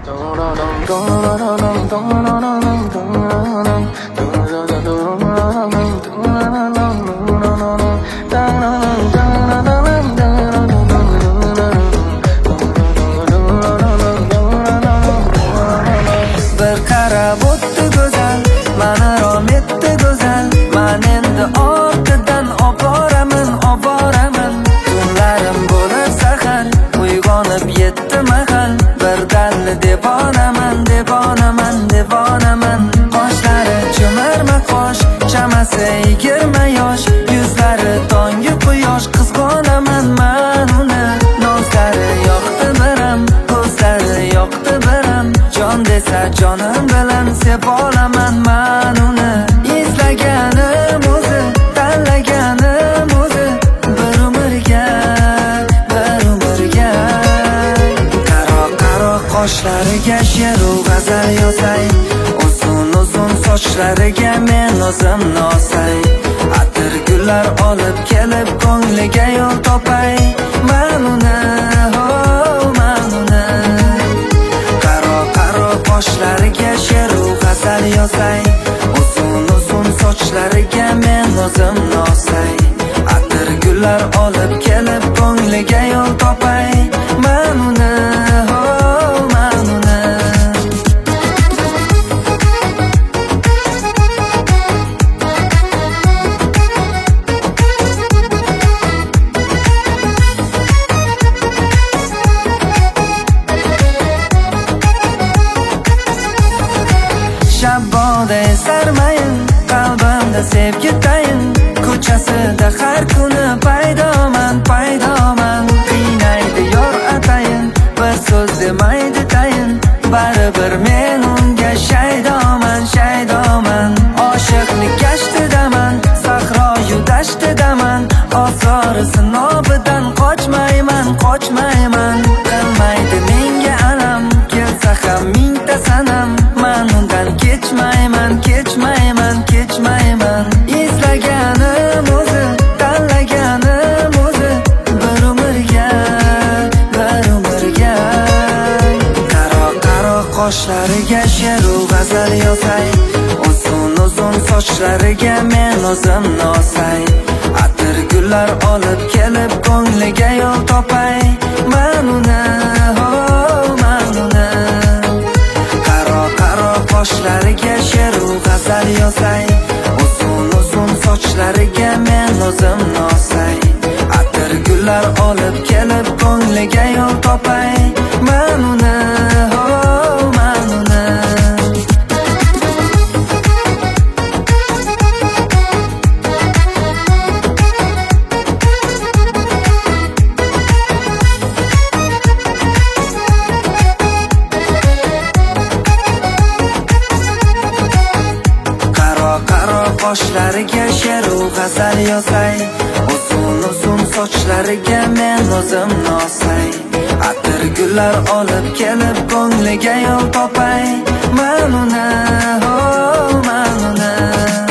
Bir qarab o'tdi go'zal, mani rom etdi go'zal. Men endi ortidan oboraman. Tunlarim bo'lib sahar, uyg'onib yetti mahal. Bir dalli devonaman. Qoshlari chimirma qosh, chamasi 20 yosh. Yuzlari tongi quyosh, qizg'onaman men uni. Nozlari yoqdi biram, ko'zlari yoqdi biram. Jon desa jonim bilan sevib olaman men uni. Izlaganim o'zi, tanlaganim o'zi. Bir umrga qaro qoshlariga she'ru g'azal yozay. Uzun sochlariga men o'zim nosay. Atir gullar olib kelib ko'ngliga yo'l topay. Men uni qaro qoshlariga she'ru g'azal yozay. Uzun sochlariga men o'zim nosay. Atir gullar olib kelib ko'ngliga yo'l topay. Men uni Shabboday sarmayin, qalbimda sevgi tayin. Ko'chasida har kuni paydoman. Qiynaydi yor atayin, bir so'z demaydi tayin. Baribir men unga shaydoman. Oshiqlik gashtidaman, sahroyu dashtdaman. Osori sinobidan qochmayman. Qilmaydi menga alam, kelsa ham mingta sanam. Men undan kechmayman. Izlaganim o'zi, tanlaganim o'zi. Bir umrga qaro qoshlariga she'ru g'azal yozay. Uzun sochlariga men o'zim nosay. Atir gullar olib kelib ko'ngliga yo'l topay. Men uni qaro qoshlariga she'ru g'azal yozay. Uzun sochlariga men o'zim nosay. Atir gullar olib kelib ko'ngliga yo'l topay. Men uni qaro qoshlariga she'ru g'azal yozay. Uzun sochlariga men o'zim nosay. Atir gullar olib kelib ko'ngliga yo'l topay. Men uni